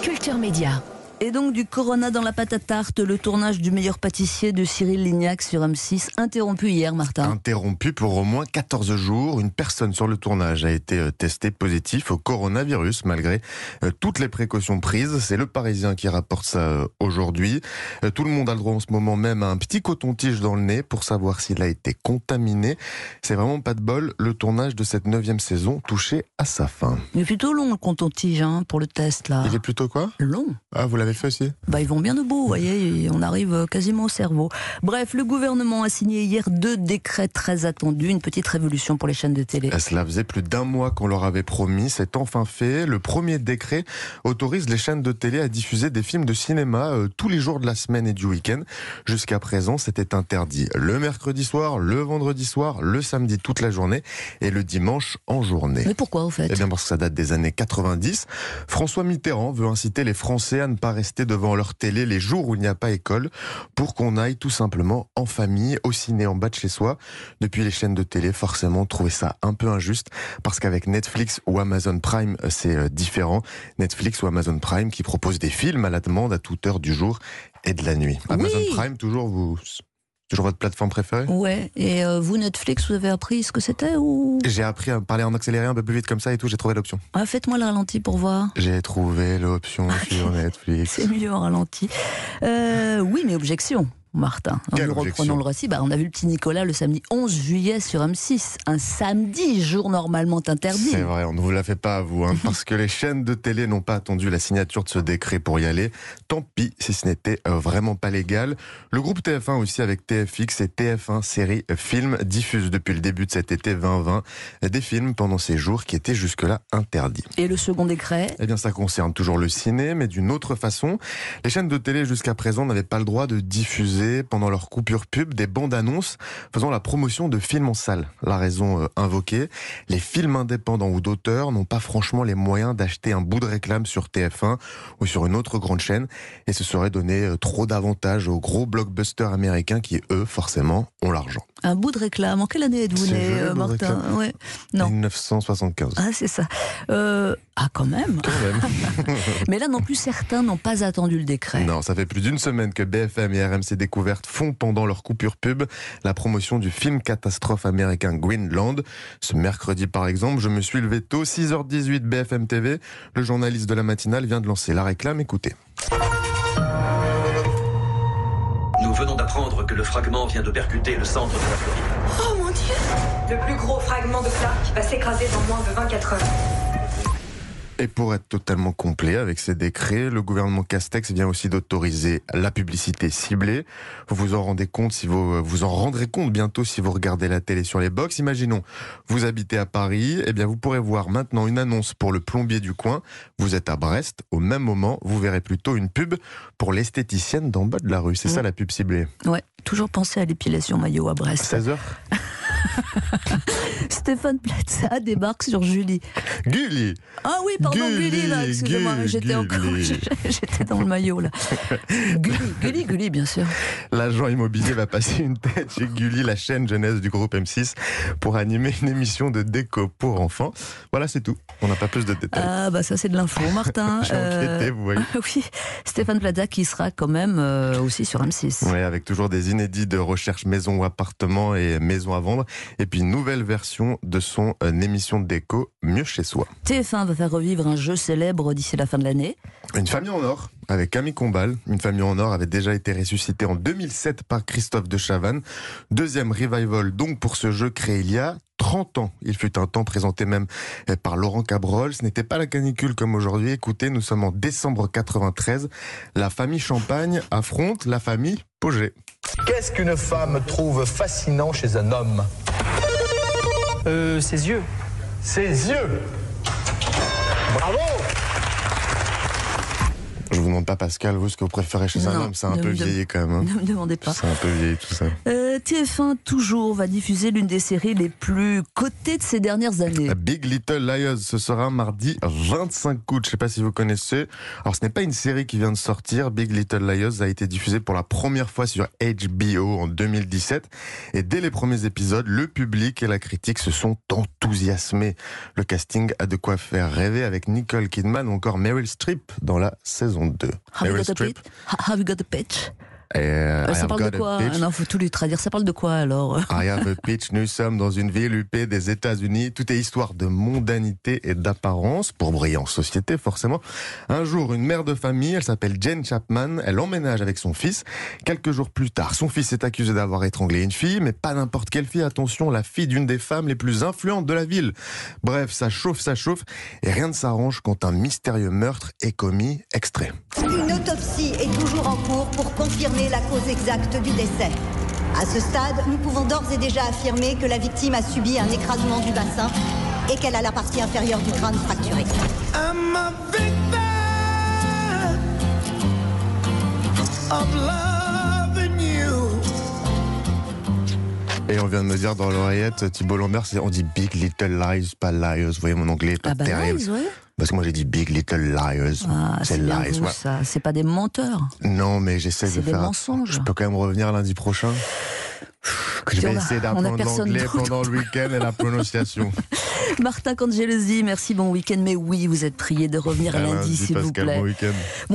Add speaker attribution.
Speaker 1: Culture Média.
Speaker 2: Et donc du Corona dans la pâte à tarte, le tournage du meilleur pâtissier de Cyril Lignac sur M6, interrompu hier, Martin.
Speaker 3: Interrompu pour au moins 14 jours. Une personne sur le tournage a été testée positif au coronavirus, malgré toutes les précautions prises. C'est le Parisien qui rapporte ça aujourd'hui. Tout le monde a le droit en ce moment même à un petit coton-tige dans le nez pour savoir s'il a été contaminé. C'est vraiment pas de bol. Le tournage de cette 9e saison touchait à sa fin.
Speaker 2: Il est plutôt long le coton-tige pour le test là.
Speaker 3: Il est plutôt quoi ?
Speaker 2: Long.
Speaker 3: Ah, vous l'avez fait aussi ?
Speaker 2: Ils vont bien debout, vous voyez, on arrive quasiment au cerveau. Bref, le gouvernement a signé hier 2 décrets très attendus, une petite révolution pour les chaînes de télé.
Speaker 3: Cela faisait plus d'1 mois qu'on leur avait promis, c'est enfin fait. Le premier décret autorise les chaînes de télé à diffuser des films de cinéma tous les jours de la semaine et du week-end. Jusqu'à présent, c'était interdit le mercredi soir, le vendredi soir, le samedi toute la journée et le dimanche en journée.
Speaker 2: Mais pourquoi, au fait ?
Speaker 3: Eh bien parce que ça date des années 90. François Mitterrand veut inciter les Français à ne pas rester devant leur télé les jours où il n'y a pas école, pour qu'on aille tout simplement en famille, au ciné en bas de chez soi. Depuis, les chaînes de télé, forcément, trouvaient ça un peu injuste, parce qu'avec Netflix ou Amazon Prime, c'est différent. Netflix ou Amazon Prime qui proposent des films à la demande à toute heure du jour et de la nuit.
Speaker 2: Oui.
Speaker 3: Amazon Prime, toujours votre plateforme préférée ?
Speaker 2: Ouais, et vous, Netflix, vous avez appris ce que c'était ou...
Speaker 3: J'ai appris à parler en accéléré un peu plus vite comme ça et tout, j'ai trouvé l'option.
Speaker 2: Faites-moi le ralenti pour voir.
Speaker 3: J'ai trouvé l'option sur Netflix.
Speaker 2: C'est mieux en ralenti. Oui, mais objection, Martin.
Speaker 3: Quelle
Speaker 2: Nous
Speaker 3: objection ?
Speaker 2: reprenons le récit. On a vu le petit Nicolas le samedi 11 juillet sur M6. Un samedi, jour normalement interdit.
Speaker 3: C'est vrai, on ne vous la fait pas à vous, parce que les chaînes de télé n'ont pas attendu la signature de ce décret pour y aller. Tant pis si ce n'était vraiment pas légal. Le groupe TF1 aussi, avec TFX et TF1 Série Films, diffuse depuis le début de cet été 2020 des films pendant ces jours qui étaient jusque-là interdits.
Speaker 2: Et le second décret ?
Speaker 3: Eh bien, ça concerne toujours le ciné, mais d'une autre façon. Les chaînes de télé jusqu'à présent n'avaient pas le droit de diffuser pendant leur coupure pub des bandes annonces faisant la promotion de films en salle. La raison invoquée, les films indépendants ou d'auteurs n'ont pas franchement les moyens d'acheter un bout de réclame sur TF1 ou sur une autre grande chaîne, et ce serait donner trop d'avantages aux gros blockbusters américains qui, eux, forcément, ont l'argent.
Speaker 2: Un bout de réclame. En quelle année êtes-vous né, Martin ? Ouais. Non.
Speaker 3: 1975.
Speaker 2: C'est ça. Quand même. Mais là non plus, certains n'ont pas attendu le décret.
Speaker 3: Non, ça fait plus d'1 semaine que BFM et RMC Découverte font pendant leur coupure pub la promotion du film catastrophe américain Greenland. Ce mercredi par exemple, je me suis levé tôt, 6h18 BFM TV. Le journaliste de la matinale vient de lancer la réclame, écoutez.
Speaker 4: Nous venons d'apprendre que le fragment vient de percuter le centre de la Floride.
Speaker 5: Oh mon Dieu! Le plus gros fragment de Clark va s'écraser dans moins de 24 heures.
Speaker 3: Et pour être totalement complet avec ces décrets, le gouvernement Castex vient aussi d'autoriser la publicité ciblée. Vous vous en rendez compte vous en rendrez compte bientôt si vous regardez la télé sur les box. Imaginons, vous habitez à Paris, eh bien vous pourrez voir maintenant une annonce pour le plombier du coin. Vous êtes à Brest, au même moment, vous verrez plutôt une pub pour l'esthéticienne d'en bas de la rue. C'est ça la pub ciblée.
Speaker 2: Ouais, toujours penser à l'épilation maillot à Brest.
Speaker 3: 16h.
Speaker 2: Stéphane Plaza débarque sur Julie.
Speaker 3: Gulli.
Speaker 2: Ah oui, pardon, Gulli, là, excusez-moi, j'étais dans le maillot, là. Gulli, bien sûr.
Speaker 3: L'agent immobilier va passer une tête chez Gulli, la chaîne jeunesse du groupe M6, pour animer une émission de déco pour enfants. Voilà, c'est tout. On n'a pas plus de détails.
Speaker 2: Ça c'est de l'info, Martin.
Speaker 3: J'ai enquêté, vous voyez.
Speaker 2: Oui, Stéphane Plaza qui sera quand même aussi sur M6.
Speaker 3: Oui, avec toujours des inédits de recherche maison ou appartement et maison à vendre. Et puis une nouvelle version de son émission de déco, Mieux chez soi.
Speaker 2: TF1 va faire revivre un jeu célèbre d'ici la fin de l'année.
Speaker 3: Une famille en or, avec Camille Combal. Une famille en or avait déjà été ressuscitée en 2007 par Christophe de Chavannes. Deuxième revival donc pour ce jeu créé il y a 30 ans. Il fut un temps présenté même par Laurent Cabrol. Ce n'était pas la canicule comme aujourd'hui. Écoutez, nous sommes en décembre 93. La famille Champagne affronte la famille Pogé.
Speaker 6: Qu'est-ce qu'une femme trouve fascinant chez un homme ?
Speaker 7: Ses yeux.
Speaker 6: Ses yeux. Bravo!
Speaker 3: Je vous demande pas, Pascal, vous, ce que vous préférez chez un homme. C'est un peu vieilli quand même.
Speaker 2: Ne me demandez pas.
Speaker 3: C'est un peu vieilli tout ça.
Speaker 2: TF1 toujours va diffuser l'une des séries les plus cotées de ces dernières années.
Speaker 3: Big Little Liars, ce sera mardi 25 août. Je ne sais pas si vous connaissez. Alors, ce n'est pas une série qui vient de sortir. Big Little Liars a été diffusée pour la première fois sur HBO en 2017. Et dès les premiers épisodes, le public et la critique se sont enthousiasmés. Le casting a de quoi faire rêver avec Nicole Kidman ou encore Meryl Streep dans la saison 2.
Speaker 2: Have you got a pitch?
Speaker 3: I
Speaker 2: Ça
Speaker 3: have
Speaker 2: parle
Speaker 3: got
Speaker 2: de
Speaker 3: a
Speaker 2: quoi?
Speaker 3: pitch.
Speaker 2: Non, faut tout lui traduire. Ça parle de quoi alors?
Speaker 3: I have a pitch. Nous sommes dans une ville huppée des États-Unis. Tout est histoire de mondanité et d'apparence pour briller en société, forcément. Un jour, une mère de famille, elle s'appelle Jane Chapman. Elle emménage avec son fils. Quelques jours plus tard, son fils est accusé d'avoir étranglé une fille, mais pas n'importe quelle fille. Attention, la fille d'une des femmes les plus influentes de la ville. Bref, ça chauffe, et rien ne s'arrange quand un mystérieux meurtre est commis. Extrait.
Speaker 1: Une autopsie est toujours en cours pour confirmer la cause exacte du décès. À ce stade, nous pouvons d'ores et déjà affirmer que la victime a subi un écrasement du bassin et qu'elle a la partie inférieure du crâne fracturée.
Speaker 7: I'm a victim of loving you.
Speaker 3: Et on vient de me dire dans l'oreillette, Thibault Lambert, on dit Big Little Lies, pas Liars. Vous voyez, mon anglais est pas terrible.
Speaker 2: Lies, ouais.
Speaker 3: Parce que moi j'ai dit Big Little Liars.
Speaker 2: Ah, c'est bien
Speaker 3: Lies.
Speaker 2: vous,
Speaker 3: Ouais.
Speaker 2: ça. C'est pas des menteurs.
Speaker 3: Non, mais j'essaie de
Speaker 2: C'est des
Speaker 3: faire.
Speaker 2: mensonges.
Speaker 3: Je peux quand même revenir lundi prochain. Je vais essayer
Speaker 2: on a
Speaker 3: d'apprendre
Speaker 2: personne
Speaker 3: l'anglais
Speaker 2: d'autre.
Speaker 3: pendant le week-end et la prononciation.
Speaker 2: Martin Cangelosi, merci, bon week-end. Mais oui, vous êtes prié de revenir lundi, s'il vous
Speaker 3: Pascal,
Speaker 2: plaît.
Speaker 3: bon week-end.